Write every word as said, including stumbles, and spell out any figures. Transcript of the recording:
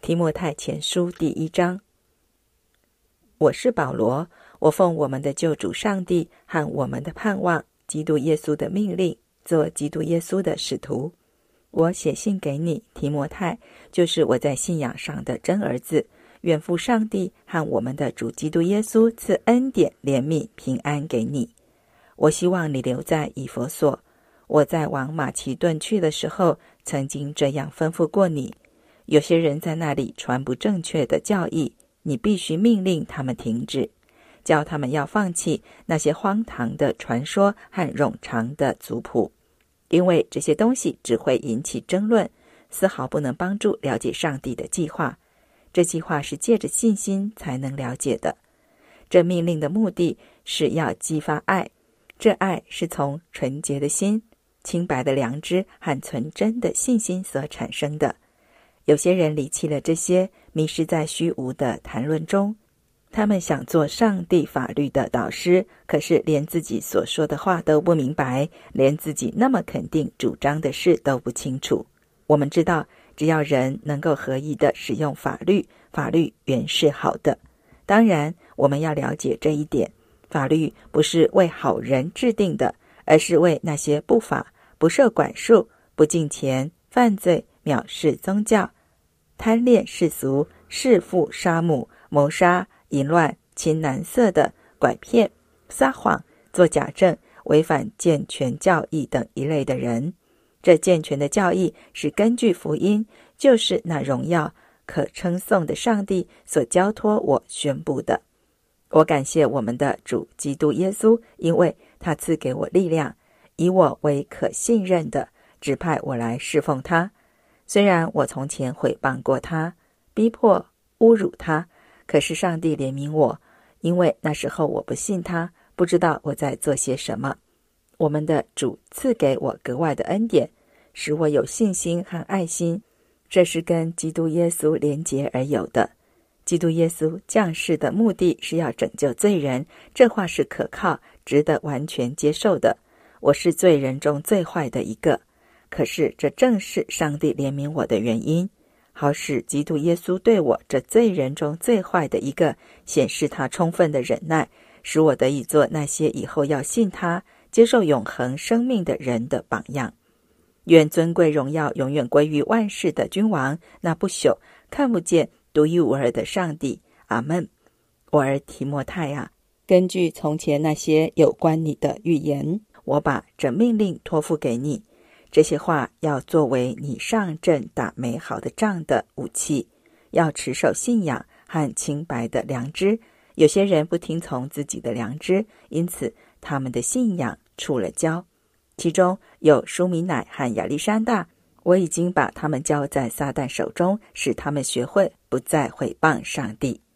提摩太前书第一章。我是保罗，我奉我们的救主上帝和我们的盼望基督耶稣的命令，做基督耶稣的使徒。我写信给你，提摩太，就是我在信仰上的真儿子。愿父上帝和我们的主基督耶稣赐恩典、怜悯、平安给你。我希望你留在以弗所。我在往马其顿去的时候，曾经这样吩咐过你。有些人在那里传不正确的教义，你必须命令他们停止，叫他们要放弃那些荒唐的传说和冗长的族谱，因为这些东西只会引起争论，丝毫不能帮助了解上帝的计划。这计划是借着信心才能了解的。这命令的目的是要激发爱，这爱是从纯洁的心、清白的良知和纯真的信心所产生的。有些人离弃了这些，迷失在虚无的谈论中。他们想做上帝法律的导师，可是连自己所说的话都不明白，连自己那么肯定主张的事都不清楚。我们知道，只要人能够合意地使用法律，法律原是好的。当然，我们要了解这一点，法律不是为好人制定的，而是为那些不法、不受管束、不敬钱、犯罪、藐视宗教、贪恋世俗、弑父杀母、谋杀、淫乱、亲男色的、拐骗、撒谎、作假证、违反健全教义等一类的人。这健全的教义是根据福音，就是那荣耀可称颂的上帝所交托我宣布的。我感谢我们的主基督耶稣，因为他赐给我力量，以我为可信任的，指派我来侍奉他。虽然我从前毁谤过他，逼迫侮辱他，可是上帝怜悯我，因为那时候我不信他，不知道我在做些什么。我们的主赐给我格外的恩典，使我有信心和爱心，这是跟基督耶稣连结而有的。基督耶稣降世的目的是要拯救罪人，这话是可靠，值得完全接受的。我是罪人中最坏的一个，可是这正是上帝怜悯我的原因，好使基督耶稣对我这罪人中最坏的一个显示他充分的忍耐，使我得以做那些以后要信他、接受永恒生命的人的榜样。愿尊贵荣耀永远归于万世的君王，那不朽、看不见、独一无二的上帝。阿们。我儿提摩太啊，根据从前那些有关你的预言，我把这命令托付给你。这些话要作为你上阵打美好的仗的武器，要持守信仰和清白的良知。有些人不听从自己的良知，因此他们的信仰触了礁。其中有舒米乃和亚历山大，我已经把他们交在撒旦手中，使他们学会不再毁谤上帝。